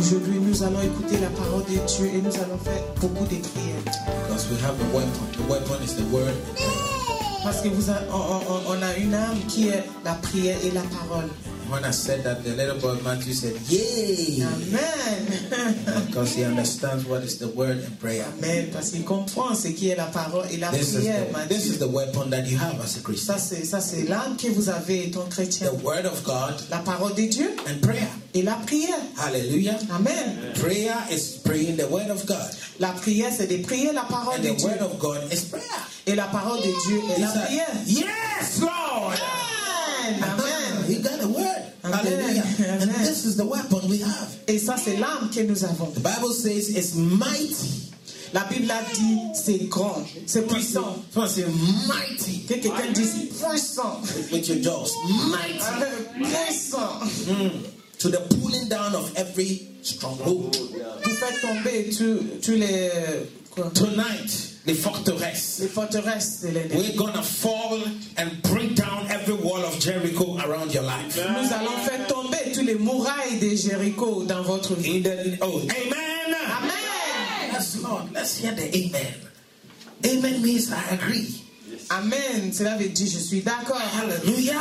Aujourd'hui, nous allons écouter la parole de Dieu et nous allons faire beaucoup de prières. Because we have the weapon. The weapon is the word. Parce que on a une arme qui est la prière et la parole. When I said that, the little boy Matthew said, "Yay!" Amen. Because he understands what is the word and prayer. Amen. Parce qu'il comprend ce qui est la parole et la prière. This is the weapon that you have as a Christian. Ça c'est l'arme que vous avez étant chrétien. The word of God. La parole de Dieu. And prayer. Et la prière. Hallelujah. Amen. Prayer is praying the word of God. La prière, c'est de prier la parole de Dieu. And the word of God is prayer. Et la parole de Dieu est la prière. Yes, Lord. Amen. Amen. You got a word. Amen. Hallelujah. Amen. And this is the weapon we have. Et ça, c'est l'arme que nous avons. The Bible says it's mighty. La Bible a dit c'est grand, c'est puissant. Someone say mighty. Que quelqu'un dise puissant. With your jaws. Mighty. Puissant. To the pulling down of every stronghold. Pour faire tomber tous les... Quoi? Tonight, les forteresses. Les forteresses de l'ennemi. We're gonna fall and break down every wall of Jericho around your life. Nous allons faire tomber tous les murailles de Jéricho dans votre vie. Amen. Amen. Yes, Lord. Let's hear the amen. Amen means I agree. Amen. Cela veut dire je suis d'accord. Hallelujah.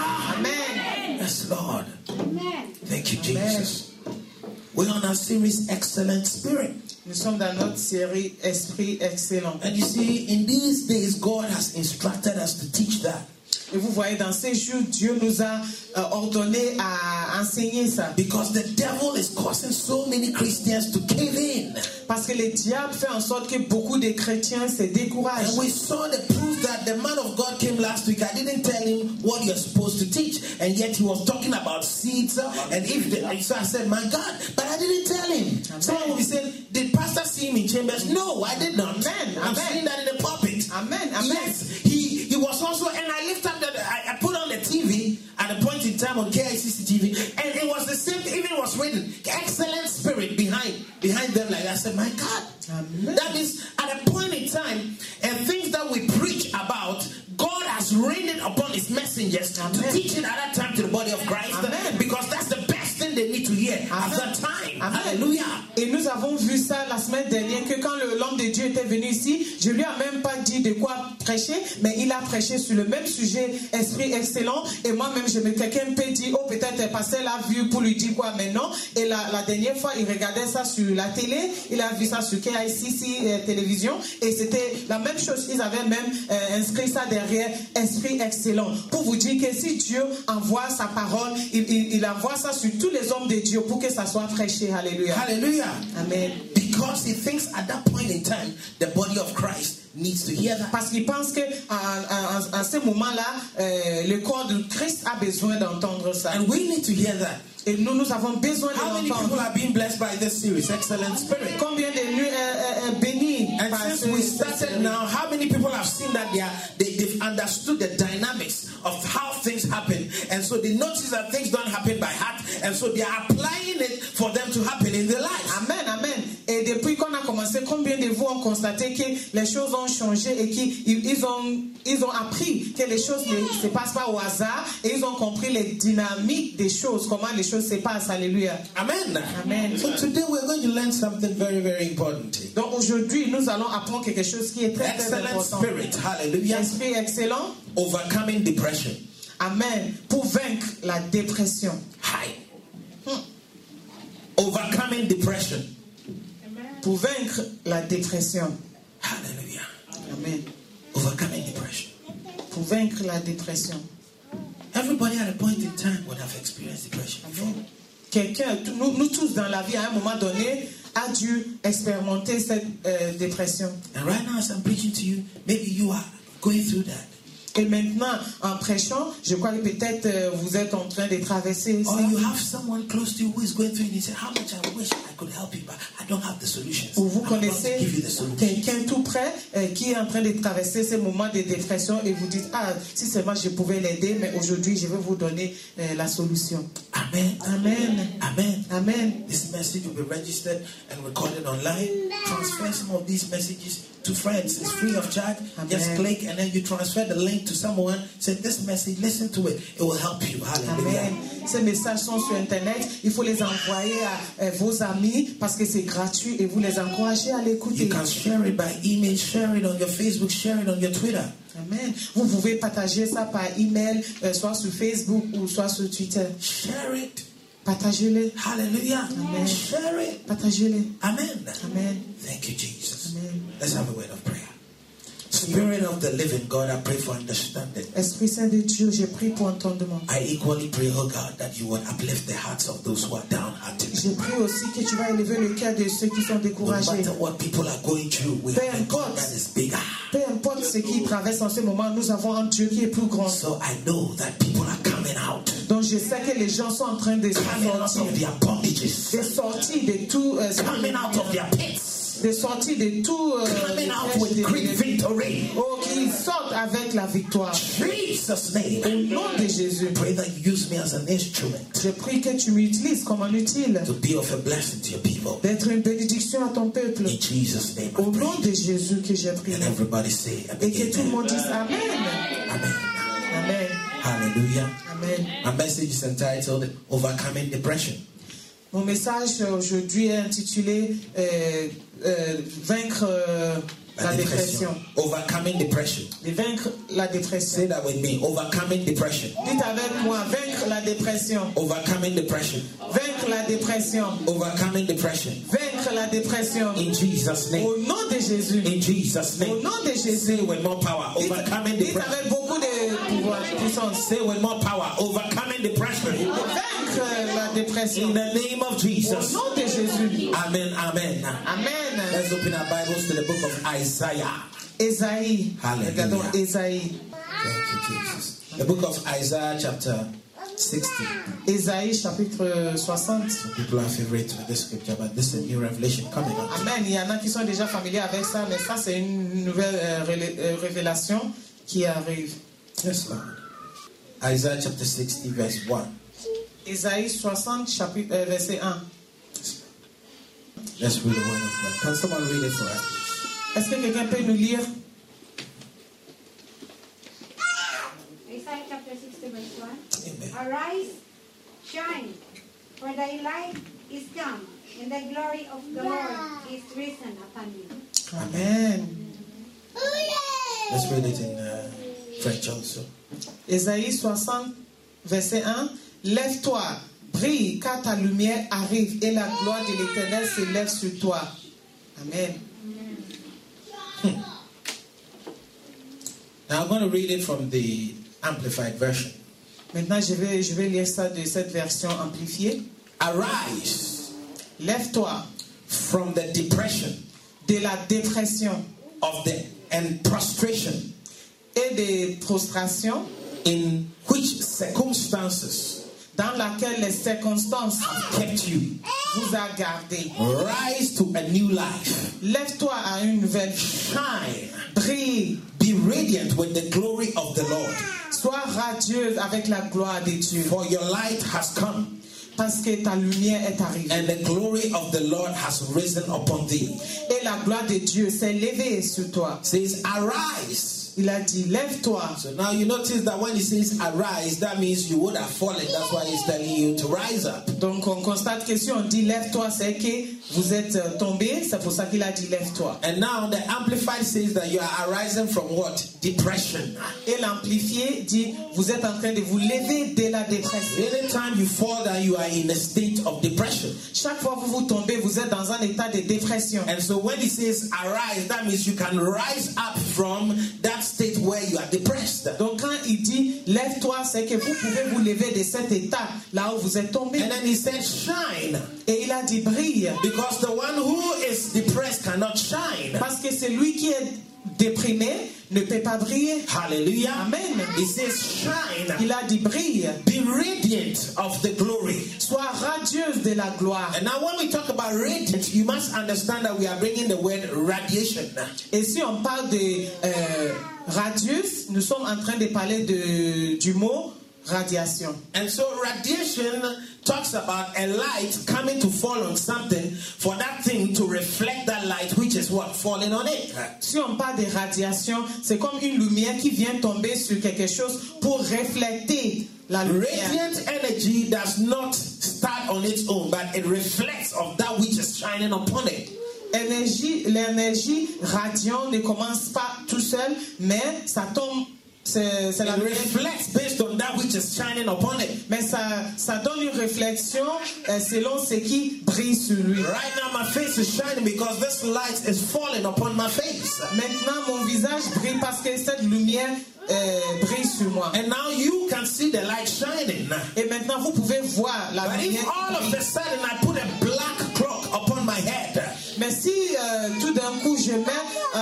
Amen. Yes, Lord. Amen. Thank you, Jesus. We're on our series, Excellent Spirit. Nous sommes dans notre série Esprit Excellent. And you see, in these days, God has instructed us to teach that. Et vous voyez, dans ces jours, Dieu nous a ordonné à enseigner ça. Because the devil is causing so many Christians to cave in. Parce que le diable fait en sorte que beaucoup de chrétiens se découragent. And we saw the proof that the man of God came last week. I didn't tell him what you're supposed to teach. And yet he was talking about seeds. And so I said, my God, but I didn't tell him. Amen. Someone will be saying, did pastor see him in chambers? No, I did not. Amen. I'm Amen. seeing that in the pulpit. Amen. Amen. Yes, he was also, and I lift up I put on the TV at a point in time on KICC TV, and it was the same, even it was written, excellent spirit behind them. Like I said, my God. Amen. That means at a point in time, and things that we preach about, God has rained it upon his messengers Amen. to teach it at that time to the body of Christ. Amen. Because that's the best thing they need to hear at Amen. that time. Amen. Hallelujah. Et nous avons vu ça la semaine dernière, que quand l'homme de Dieu était venu ici, je lui ai même pas dit de quoi prêcher, mais il a prêché sur le même sujet, Esprit Excellent. Et moi-même, quelqu'un peut dire, oh peut-être le pasteur l'a vu pour lui dire quoi maintenant. Et la dernière fois, il regardait ça sur la télé, il a vu ça sur KICC télévision, et c'était la même chose. Ils avaient même inscrit ça derrière, Esprit Excellent, pour vous dire que si Dieu envoie sa parole, il envoie ça sur tous les hommes de Dieu pour que ça soit prêché. Alléluia. Hallelujah. Amen. Because he thinks at that point in time, the body of Christ needs to hear that. Parce qu'il pense que à ce moment-là, le corps de Christ a besoin d'entendre ça. And we need to hear that. Et nous avons besoin de How many people l'entendre. are being blessed by this series, Excellent Spirit? Combien de nuits bénies And par since we started now, how many people have seen that they've understood the dynamics of how things happen? And so they notice that things don't happen by heart. And so they are applying it for them to happen in their lives. Amen, amen. Et depuis qu'on a commencé, combien de vous ont constaté que les choses ont changé et qu'ils ont appris que les choses ne se passent pas au hasard et ils ont compris les dynamiques des choses, comment les choses se passent. Alléluia. Amen. Amen. So today we're going to learn something very, very important. Donc aujourd'hui, nous allons apprendre quelque chose qui est très, très Excellent important. Spirit. Hallelujah. Esprit excellent. Overcoming depression. Amen. Pour vaincre la dépression. Hi. Overcoming depression. Pour vaincre la dépression. Hallelujah. Amen. Overcoming depression. Pour vaincre la dépression. Everybody at a point in time would have experienced depression. Amen. Quelqu'un, nous tous dans la vie, à un moment donné, a dû expérimenter cette dépression. And right now, as I'm preaching to you, maybe you are going through that. Et maintenant, en prêchant, je crois que peut-être vous êtes en train de traverser ça. Or you have someone close to you who is going through it and you say, how much I wish I could help you, but I don't have the solutions. Ou vous I'm about to connaissez give you the solutions. quelqu'un tout près qui est en train de traverser ces moments de dépression et vous dites, ah, si seulement je pouvais l'aider, mais aujourd'hui, je vais vous donner la solution. I Amen. Amen. Amen. Amen. This message will be registered and recorded online. Transfer some of these messages to friends. It's free of charge. Amen. Just click and then you transfer the link to someone. Say this message, listen to it. It will help you. Hallelujah. Amen. Ces messages sont sur Internet. Il faut les envoyer à vos amis parce que c'est gratuit et vous les encouragez à l'écouter. You can share it by email, share it on your Facebook, share it on your Twitter. Amen. Vous pouvez partager ça par email, soit sur Facebook ou soit sur Twitter. Share it. Partagez-les. Hallelujah. Amen. Share it. Partagez-les. Amen. Amen. Thank you, Jesus. Amen. Let's have a word of prayer. Spirit of the living God, I pray for understanding. Esprit Saint de Dieu, je prie pour entendement. I equally pray, oh God, that you would uplift the hearts of those who are downhearted. Je prie aussi que tu vas élever le cœur de ceux qui sont No découragés. matter what people are going through, we have a God that is bigger. Peu importe ce qu'ils traversent en ce moment, nous avons un Dieu qui est plus grand. So I know that people are coming out. Donc je sais que les gens sont en train de Coming out sortir. of their bondages. De sortir de tout. Coming out of their pits. De sortir de tout. Coming out with great victory. Oh, qu'ils sortent avec la victoire. Jesus' name. Au nom de Jésus. Pray that you use me as an instrument Je prie que tu m'utilises comme un utile. to be of a blessing to your people. D'être une bénédiction à ton peuple. In Jesus' name Au I nom pray. de Jésus que j'ai prié. And everybody say Et que tout le amen. monde dise Amen. Amen. Amen. Hallelujah. Amen. My message is entitled Overcoming Depression. Mon message aujourd'hui est intitulé Vaincre la dépression. Overcoming depression. De vaincre la dépression. Say that with me. Overcoming depression. Dites avec moi, vaincre la dépression. Overcoming depression. Vaincre la dépression. Overcoming depression. Vaincre la dépression. In Jesus' name. Au nom de Jésus. In Jesus' Au name. nom de Say Jésus. with more power. Overcoming Dites depression. avec beaucoup de pouvoir, puissance. Say with more power. Overcoming depression. Vaincre la dépression. In the name of Au Jesus. nom de Jésus. Amen. Amen. Amen. Let's open our Bibles to the book of Isaiah. Ésaïe. Hallelujah. Regardons Ésaïe. Thank you, Jesus. The book of Isaiah, chapter 60. Ésaïe chapitre 60. People are favorite with this scripture, but this is a new revelation coming up. Amen. Il y en a qui sont déjà familiers avec ça, mais ça c'est une nouvelle révélation qui arrive. Yes, Lord. Isaiah chapter 60, verse 1. Ésaïe 60, chapitre, verset 1. Let's read the word of God. Can someone read it for us? Est-ce que quelqu'un peut nous lire? Isaiah chapter 60 verse 1. Amen. Arise, shine, for thy light is come, and the glory of the Lord is risen upon you. Amen. Let's read it in French also. Ésaïe 60, verset 1. Lève-toi, brille, car ta lumière arrive et la gloire de l'Éternel s'élève sur toi. Amen. Now I'm going to read it from the Amplified Version. Maintenant, je vais lire ça de cette version amplifiée. Arise Lève-toi from the depression de la dépression of the and prostration et de prostration in which circumstances dans laquelle les circonstances kept you. vous a gardé. Rise to a new life. Lève-toi à une nouvelle vie. Shine. Brille. Be radiant with the glory of the Lord. Sois radieuse avec la gloire de Dieu. For your light has come, Parce que ta lumière est arrivée. and the glory of the Lord has risen upon thee. Et la gloire de Dieu s'est levée sur toi. Says, arise. Il a dit, lève-toi. So now you notice that when he says arise, that means you would have fallen. That's why he's telling you to rise up. Donc on constate que si on dit lève-toi, c'est que vous êtes tombé. C'est pour ça qu'il a dit lève-toi. And now the Amplified says that you are arising from what? Depression. Et l'amplifié dit, vous êtes en train de vous lever de la dépression. Anytime you fall down, you are in a state of depression. Chaque fois que vous tombez, vous êtes dans un état de dépression. And so when he says arise, that means you can rise up from that state where you are depressed. Donc quand il dit lève-toi, c'est que vous pouvez vous lever de cet état là où vous êtes tombé. And then he said shine, Et il a dit brille. because the one who is depressed cannot shine. Parce que celui qui est déprimé ne peut pas briller. Hallelujah. Amen. He says shine, Il a dit brille. be radiant of the glory. Sois radieuse de la gloire. And now when we talk about radiant, you must understand that we are bringing the word radiation. Et si on parle de radius, nous sommes en train de parler du mot radiation. And so radiation talks about a light coming to fall on something for that thing to reflect that light, which is what? Falling on it. Si on parle des radiations, c'est comme une lumière qui vient tomber sur quelque chose pour refléter la lumière. Radiant energy does not start on its own, but it reflects of that which is shining upon it. L'énergie radiante ne commence pas tout seul, mais ça tombe. C'est la reflects based on that which is shining upon it. Mais ça donne une réflexion selon ce qui brille sur lui. Right now my face is shining because this light is falling upon my face. Maintenant mon visage brille parce que cette lumière brille sur moi. And now you can see the light shining. Et maintenant vous pouvez voir la But lumière. if all of a sudden I put a black cloak upon my head, mais si tout d'un coup je mets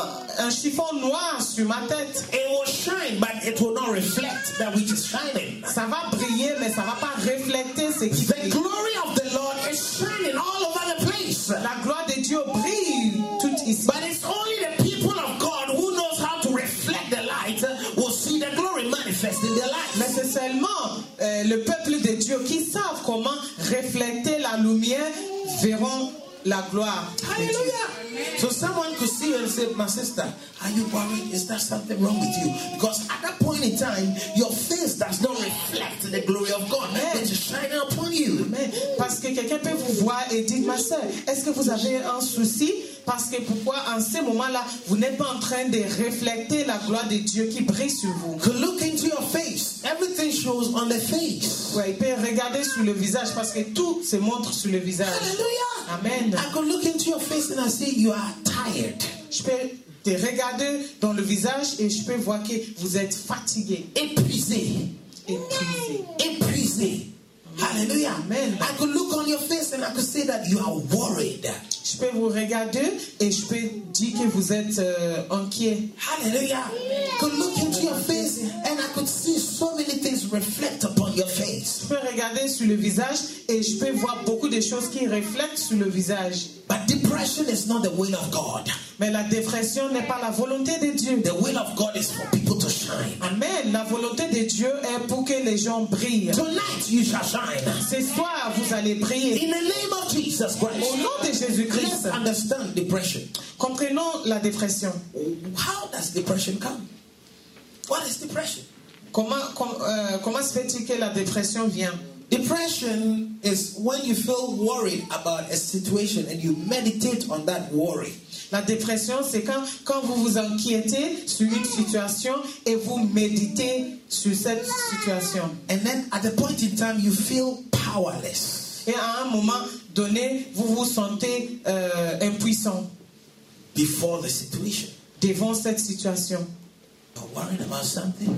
un chiffon noir sur ma tête, it will shine, but it will not reflect that which is shining. ça va briller, mais ça va pas refléter ce qui The brille. glory of the Lord is shining all over the place. La gloire de Dieu brille tout ici. But it's only the people of God who knows how to reflect the light will see the glory manifest in their lives. Mais c'est seulement le peuple de Dieu qui savent comment refléter la lumière verront la gloire. Hallelujah. So someone could see you and say, my sister, are you worried? Is there something wrong with you? Because at that point in time, your face does not reflect the glory of God. It is shining upon you. Amen. Parce que quelqu'un peut vous voir et dire, ma soeur, est-ce que vous avez un souci? Parce que pourquoi en ce moment-là, vous n'êtes pas en train de refléter la gloire de Dieu qui brille sur vous? To look into your face. Everything shows on the face. Ouais, il peut regarder sur le visage parce que tout se montre sur le visage. Hallelujah. Amen. I could look into your face and I see you are tired. Je peux te regarder dans le visage et je peux voir que vous êtes fatigué. Épuisé. Épuisé. Épuisé. Hallelujah. Amen. I could look on your face and I could say that you are worried. Je peux vous regarder et je peux dire que vous êtes inquiet. Hallelujah. I could look into your face and I could see so many things reflect upon your face. Je peux regarder sur le visage et je peux voir beaucoup de choses qui reflètent sur le visage. But depression is not the will of God. Mais la dépression n'est pas la volonté de Dieu. The will of God is for people to shine. Amen. La volonté de Dieu est pour que les gens brillent. Tonight you shall shine. Ce soir, vous allez briller. In the name of Jesus Christ. Au nom de Jésus-Christ. Let's understand depression. Comprenons la dépression. How does depression come? What is depression? Comment se fait-il que la dépression vient? Depression is when you feel worried about a situation and you meditate on that worry. La dépression, c'est quand vous vous inquiétez sur une situation et vous méditez sur cette situation. And then at a point in time you feel powerless. Et à un moment donné, vous vous sentez impuissant Before the situation. devant cette situation. You're worried about something.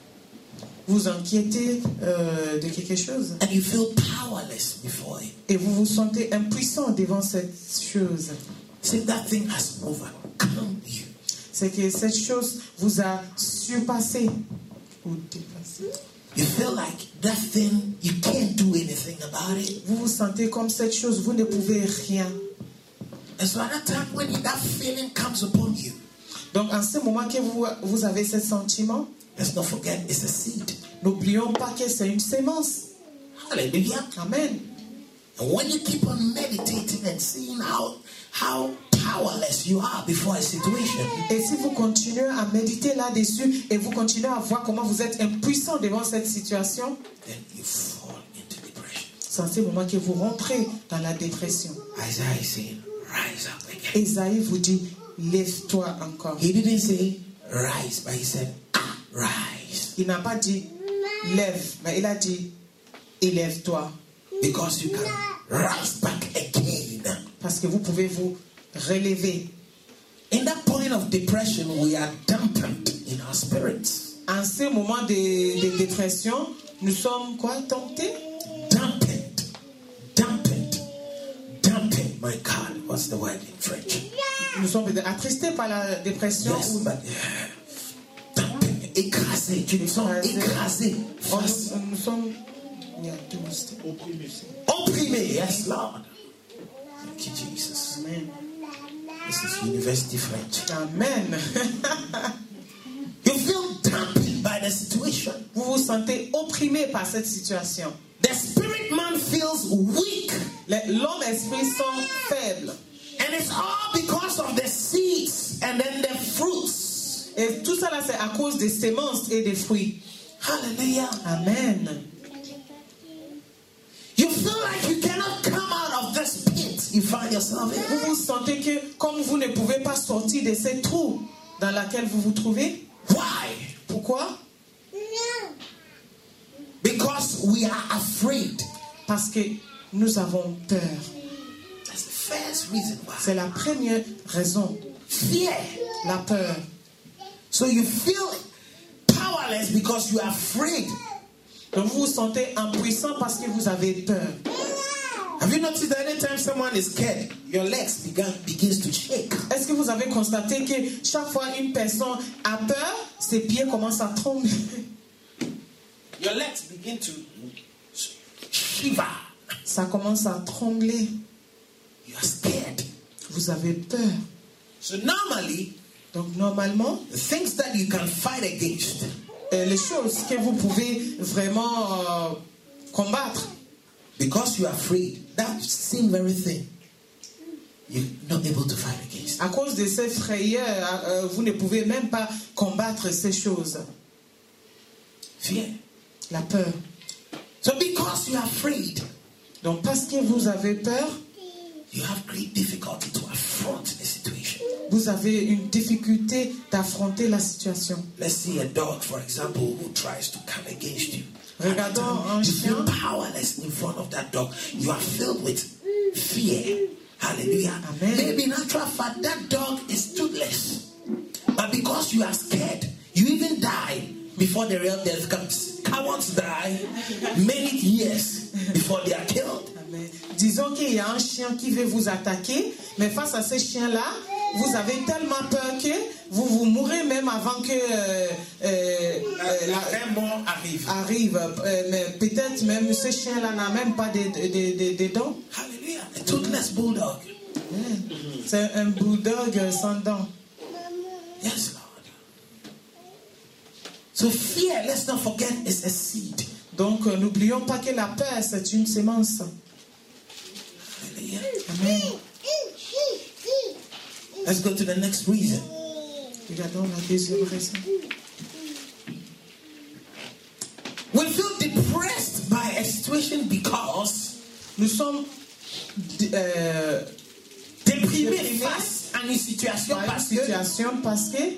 Vous inquiétez de quelque chose. And you feel powerless before it. Et vous vous sentez impuissant devant cette chose. See, that thing has overcome you. C'est que cette chose vous a surpassé ou dépassé. You feel like that thing, you can't do anything about it. Vous vous sentez comme cette chose, vous ne pouvez rien. And so at that time when that feeling comes upon you, Donc en ce moment que vous avez ce sentiment, let's not forget it's a seed. n'oublions pas que c'est une sémence. Hallelujah. Amen. And when you keep on meditating and seeing how powerless you are before a situation, Et si vous continuez à méditer là-dessus et vous continuez à voir comment vous êtes impuissant devant cette situation, then you fall into depression. c'est en ce moment que vous rentrez dans la dépression. Isaiah is saying, rise up again. Esaïe vous dit, lève-toi encore. He didn't say rise, but he said rise. Il n'a pas dit lève, mais il a dit élève-toi. Because you can rise back again. Parce que vous pouvez vous relever. In that point of depression, we are dampened in our spirits. En ce moment de dépression, nous sommes quoi, tentés? Dampened. Dampened. Dampened. My God, what's the word in French? Nous sommes attristés par la dépression. Yes, but dampened. Écrasé. Tu nous sens écrasé. Nous sommes Opprimé. Yes, Lord. Thank you, Jesus. Amen. This is University French. Amen. You feel dampened by the situation. Vous vous sentez opprimé par cette situation. The spirit man feels weak. L'homme esprit sont faibles. And it's all because of the seeds and then the fruits. Et tout ça là, c'est à cause des semences et des fruits. Hallelujah. Amen. You feel like you cannot come out of this pit you find yourself in. Vous vous sentez que comme vous ne pouvez pas sortir de ces trous dans lesquels vous vous trouvez. Why? Pourquoi? Because we are afraid. Parce que nous avons peur. That's the first reason why. C'est la première raison. Fear. La peur. So you feel powerless because you are afraid. Donc vous vous sentez impuissant parce que vous avez peur. Have you noticed that anytime someone is scared, your legs begins to shake? Est-ce que vous avez constaté que chaque fois une personne a peur, ses pieds commencent à trembler? Your legs begin to shiver. Ça commence à trembler. You are scared. Vous avez peur. So normally, donc normalement, the things that you can fight against, les choses que vous pouvez vraiment combattre, because you are afraid, that seems very thin. You're not able to fight against. À cause de ces frayeurs, vous ne pouvez même pas combattre ces choses. Fear. La peur. So because you are afraid, donc parce que vous avez peur, you have great difficulty to affront the situation. Vous avez une difficulté d'affronter la situation. Let's see a dog, for example, who tries to come against you. Regardons un you chien. feel powerless in front of that dog. You are filled with fear. Hallelujah. Amen. Maybe in actual fact, that dog is toothless. But because you are scared, you even die before the real death comes. Cowards die many years before they are killed. Amen. Disons qu'il y a un chien qui veut vous attaquer, mais face à ce chien-là, vous avez tellement peur que vous mourrez même avant que la vraie mort arrive. Mais peut-être même ce chien-là n'a même pas de dents. Hallelujah. A toothless bulldog. C'est un bulldog sans dents. Yes, Lord. So fear, let's not forget, is a seed. Donc n'oublions pas que la peur, c'est une sémence. Hallelujah. Amen. Let's go to the next reason. Regardons la deuxième raison. We feel depressed by a situation because nous sommes déprimés face à une situation parce que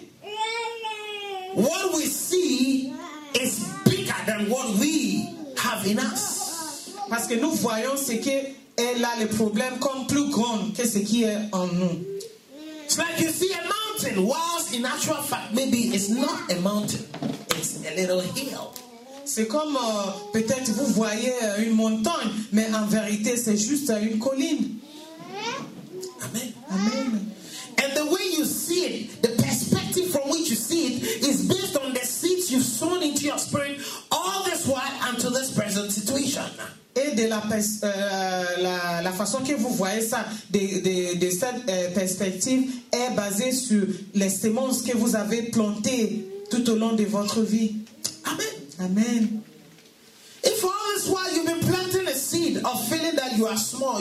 what we see is bigger than what we have in us. Parce que nous voyons ce que elle a le problème comme plus grand que ce qui est en nous. It's like you see a mountain, whilst in actual fact maybe it's not a mountain, it's a little hill. C'est comme peut-être vous voyez une montagne, mais en vérité c'est juste une colline. Amen. Amen. And the way you see it, the perspective from which you see it, is based on the seeds you've sown into your spirit all this while until this present situation. Et de la façon que vous voyez ça, de cette perspective, est basée sur les semences que vous avez plantées tout au long de votre vie. Amen. Amen. If all this while you've been planting a seed of feeling that you are small,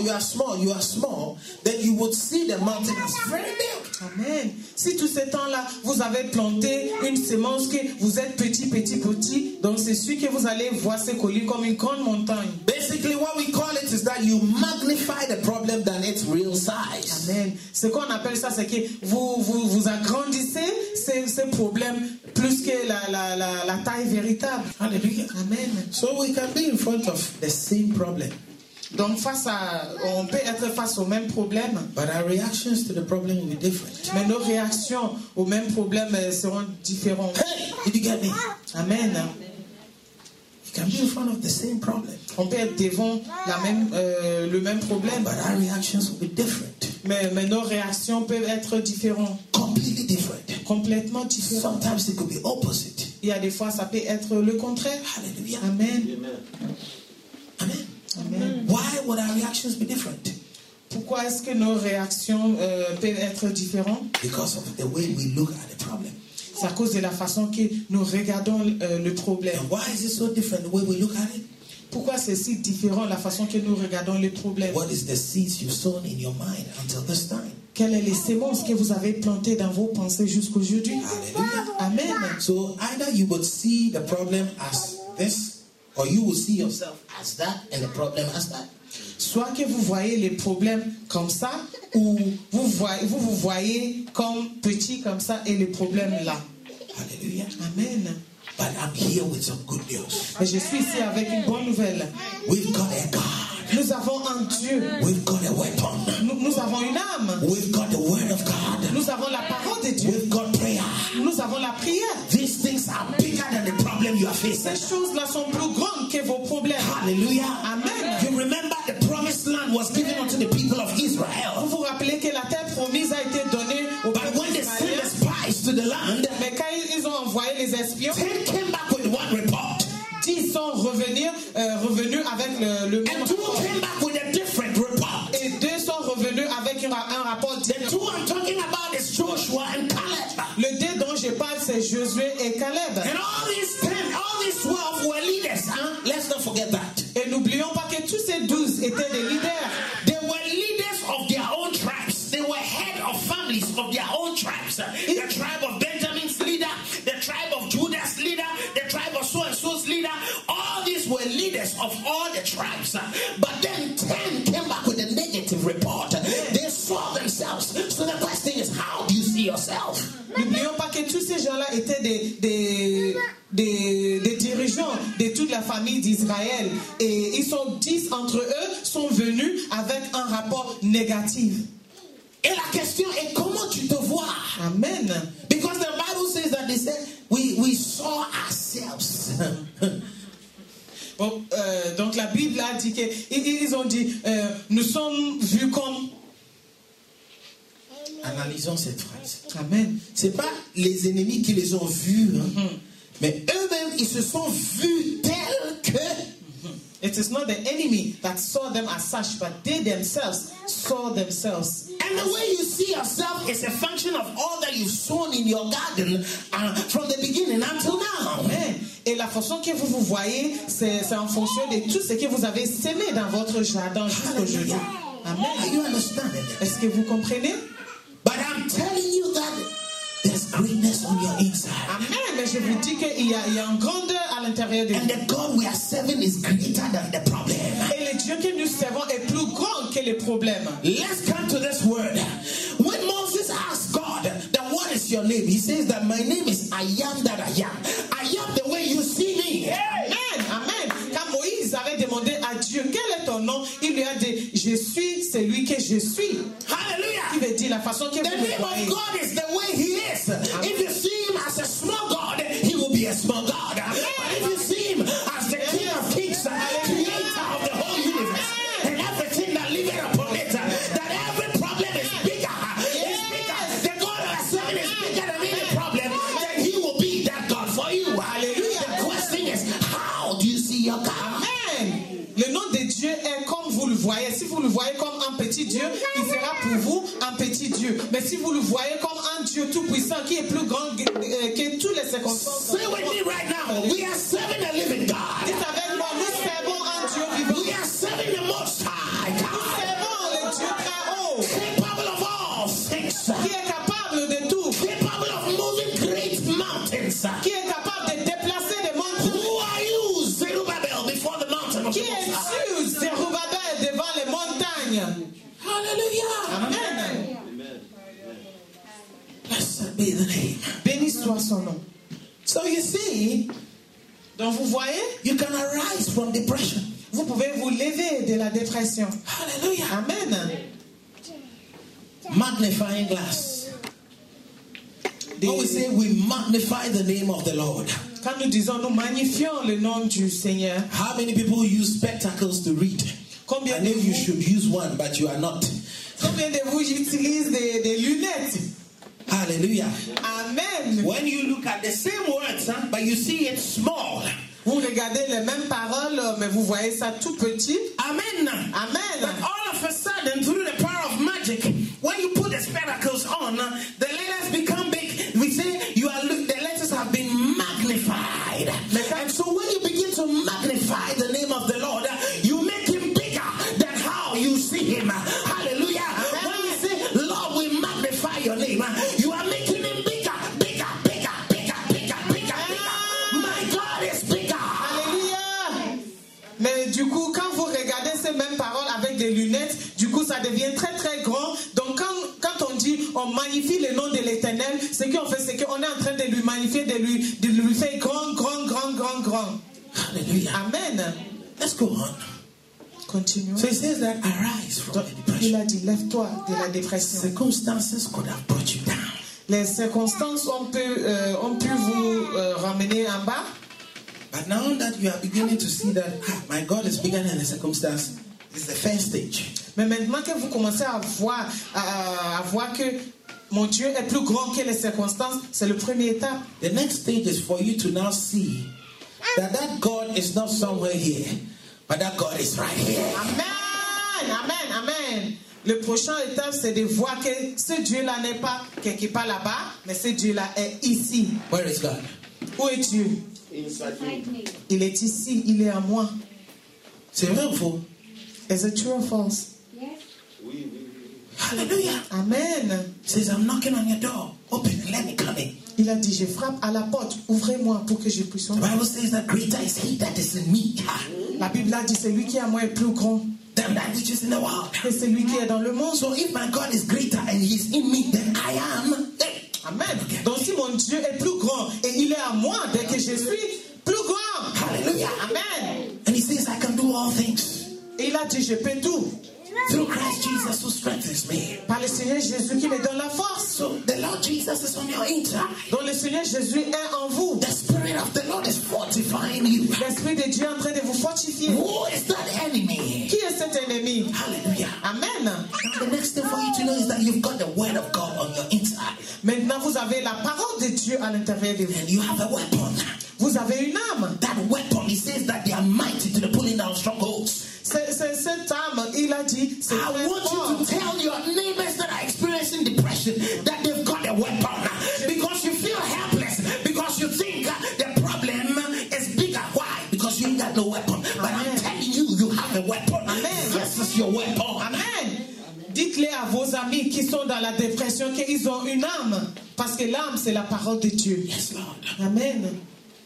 then you would see the mountain as very big. Amen. Si tout ce temps-là, vous avez planté une semence que vous êtes petit, donc c'est sûr que vous allez voir ces collines comme une grande montagne. Basically, what we call it is that you magnify the problem than its real size. Amen. Ce qu'on appelle ça, c'est que vous agrandissez ces problèmes plus que la taille véritable. Hallelujah. Amen. So we can be in front of the same problem. Donc on peut être face au même problème. But our reactions to the problem will be different. Mais nos réactions au même problème seront différentes. Hey, did you get me? Amen. You can be in front of the same problem. On peut être devant le même problème. But our reactions will be different. Mais nos réactions peuvent être différentes. Completely different. Complètement différentes. Sometimes it could be opposite. Il y a des fois, ça peut être le contraire. Hallelujah. Amen. Amen. Amen. Why would our reactions be different? Pourquoi est-ce que nos réactions peuvent être différentes? Because of the way we look at the problem. C'est à cause de la façon que nous regardons le problème. And why is it so different the way we look at it? Pourquoi c'est si différent la façon que nous regardons les problèmes? What is the seeds you've sown in your mind until this time? Quelles sont les semences que vous avez plantées dans vos pensées jusqu'aujourd'hui? Hallelujah. Amen. So either you would see the problem as this, or you will see yourself as that, and the problem as that. Soit que vous voyez les problèmes comme ça, ou vous vous voyez comme petit comme ça et les problèmes là. Hallelujah. Amen. But I'm here with some good news. Et je suis ici avec une bonne nouvelle. We've got a God. Nous avons un Dieu. We've got a weapon. Nous avons une âme. We've got the word of God. Nous avons la parole de Dieu. We've got prayer. Nous avons la prière. These things are bigger than the problem you are facing. Ces choses-là sont plus grandes que vos problèmes. Hallelujah. Amen. You remember the promised land was given unto the people of Vous Israel. vous rappelez que la terre promise a été donnée au But peuple when they sent the israélien. spies to the land, Mais quand ils ont envoyé les espions, 10 came back with one report. 10 sont revenus avec le même And 2 rapport. came back with a different report. Et 2 sont revenus avec un rapport The différent. 2 I'm talking about is Joshua and Caleb. Le 2 dont je parle, c'est Josué et Caleb. And all these 12 were leaders. Let's not forget that. Et n'oublions pas que tous ces 12 étaient des leaders. They were leaders of their own tribes. They were head of families of their own tribes. The tribe of Benjamin's leader, the tribe of Judah's leader, the tribe of so-and-so's leader. All these were leaders of all the tribes. But then 10 came back with a negative report. They saw themselves. So the question is, how do you see yourself? N'oublions pas que tous ces gens-là étaient des dirigeants de toute la famille d'Israël. Et ils sont 10 entre eux, sont venus avec un rapport négatif. Et la question est, comment tu te vois? Amen. Because the Bible says that they said, we saw ourselves. Bon, donc la Bible a dit qu'ils ont dit, nous sommes vus comme... Analysons cette phrase. Amen. C'est pas les ennemis qui les ont vus, mais eux-mêmes, ils se sont vus tels que... It is not the enemy that saw them as such, but they themselves saw themselves. And the way you see yourself is a function of all that you've sown in your garden from the beginning until now. Amen. Et la façon que vous vous voyez, c'est en fonction de tout ce que vous avez sémé dans votre jardin jusqu'aujourd'hui. Amen. Are you understanding? Est-ce que vous comprenez? But I'm telling you that there's greatness on your inside. Amen. Mais je vous dis qu'il y a une grandeur à l'intérieur de And vous. the God we are serving is greater than the problem. Et le Dieu que nous servons est plus grand que les problèmes. Let's come to this word. When Moses asked God, that what is your name? He says that my name is I am that I am. I am the way you see me. Amen. Amen. Quand Moïse avait demandé à Dieu, quel est ton nom? Il lui a dit, je suis celui que je suis. Hallelujah. Qui veut dire la façon que The vous me name voyez. of God is the way he is. If you see him as a small God, he will be a small God. But if you see him as the King of Kings, creator of the whole universe, and everything that liveth upon it, that every problem is bigger. Is bigger. The God of our serving is bigger than any problem. Then he will be that God for you. Hallelujah. The question is, how do you see your God? Amen. Le nom de Dieu est comme vous le voyez. Si vous le voyez comme un petit Dieu, il sera pour vous un petit Dieu. Mais si vous le voyez comme un Dieu tout puissant qui est plus grand que toutes les circonstances. Say with me right now, we are serving a living God. Dites avec moi, nous servons un Dieu vivant. We are serving the Most High Nous God, servons le Dieu très haut, capable of all things, qui est capable de tout, capable of moving great mountains. qui est capable de déplacer des montagnes. Who are you, Zerubbabel, before the mountain of Qui the Most est High? sûr, Zerubbabel, devant les montagnes. Hallelujah. Amen. Blessed be the name. Béni soit son nom. So you see, Donc vous voyez, you can arise from depression. vous pouvez vous lever de la dépression. Hallelujah. Amen. Magnifying glass. When we say we magnify the name of the Lord, Quand nous disons nous magnifions le nom du Seigneur, how many people use spectacles to read? combien I de know you vous, should use one, but you are not. combien de vous utilisent des lunettes? Hallelujah. Amen. When you look at the same words, but you see it small. Vous regardez les mêmes paroles, mais vous voyez ça tout petit. Amen. Amen. But all of a sudden, through the power of magic, when you put the spectacles on, the letters become big. We say the lunettes, du coup ça devient très très grand. Donc quand on dit on magnifie le nom de l'Éternel, ce qu'on fait, c'est qu'on est en train de lui magnifier, de lui faire grand. Hallelujah. Amen. Let's go on. Continuons. So he says that arise from the Il depression. a dit, lève-toi de la dépression. Circumstances could have brought you down. Les circonstances ont pu vous ramener en bas. But now that you are beginning to see that my God is bigger than the circumstance, it's the first stage. Mais maintenant que vous commencez à voir que mon Dieu est plus grand que les circonstances, c'est le premier étape. The next stage is for you to now see that God is not somewhere here, but that God is right here. Amen, amen, amen. Le prochain étape, c'est de voir que ce Dieu-là n'est pas quelque part là-bas, mais ce Dieu-là est ici. Where is God? Où est Dieu? Inside me. Il est ici, il est à moi. C'est vrai ou faux? Is it true or false? Yes. Hallelujah. Amen. He says, I'm knocking on your door. Open and let me come in. Il a dit, je frappe à la porte, ouvrez-moi pour que je puisse The entrer. Bible says that greater is he that is in me La Bible a dit, celui qui est à moi est plus grand than that which is in the world. que celui qui est dans le monde. So if my God is greater and he's in me than I am, Amen. Donc si mon Dieu est plus grand et il est à moi dès que je suis plus grand. hallelujah. Amen. And he says, I can do all things Et il a dit, je peux tout. through Christ Jesus who strengthens me. Par le Seigneur Jésus qui me donne la force. So the Lord Jesus is on your inside. Donc le Seigneur Jésus est en vous. The Spirit of the Lord is fortifying you. L'Esprit de Dieu est en train de vous fortifier. Who is that enemy? Qui est cet ennemi? Hallelujah. Amen. Now the next thing for you to know is that you've got the word of God on your inside. Maintenant, vous avez la parole de Dieu à l'intérieur de vous. And you have a weapon. Vous avez une âme. That weapon, he says that they are mighty to the pulling down strongholds. Cette âme, il a dit, c'est I très want fort. you to tell your neighbors that are experiencing depression that they've got a weapon. Because you feel helpless. Because you think the problem is bigger. Why? Because you ain't got no weapon. But I'm telling you, you have a weapon. Amen. This is your weapon. Amen. Dites-les à vos amis qui sont dans la dépression qu'ils ont une âme. Parce que l'âme, c'est la parole de Dieu. Yes, Lord. Amen.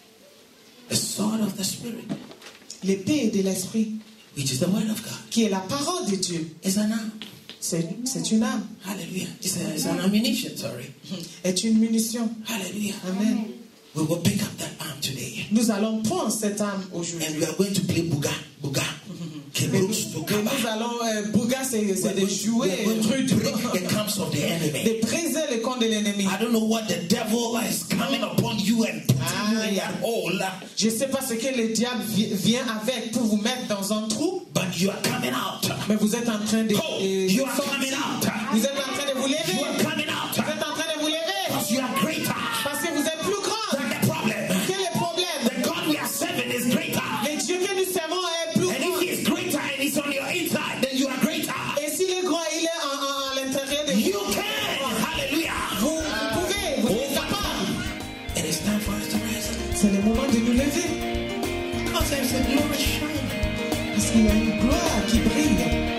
The sword of the Spirit, L'épée de l'esprit, which is the word of God, qui est la parole de Dieu, is an arm. c'est une âme, Hallelujah. It's an ammunition, sorry. est une munition. Hallelujah. Amen. We will pick up that arm today. Nous allons prendre cette âme aujourd'hui. And we are going to play Buga. Buga. Et nous allons, Bouga, c'est de jouer break the camps of the enemy. de briser le camp de l'ennemi. I don't know what the devil is coming upon you and putting you in that hole, Je ne sais pas ce que le diable vient avec pour vous mettre dans un trou, but you are coming out. mais vous êtes en train de Oh, you are coming out. vous êtes en train de vous lever. You are coming out. Vous êtes en train de vous lever Because you are greater parce que vous êtes plus grand. than the problem. Quel est le problème? The God we are serving is greater. Le Dieu que nous servons est plus And grand. if he is greater and he's on your inside, then you are greater. Et s'il est grand, il est à l'intérieur de You vous. can. Hallelujah. Vous pouvez, vous êtes capable. It is time for us to rise up. C'est le moment de nous lever Because there's a glory shining. parce qu'il y a une gloire qui brille.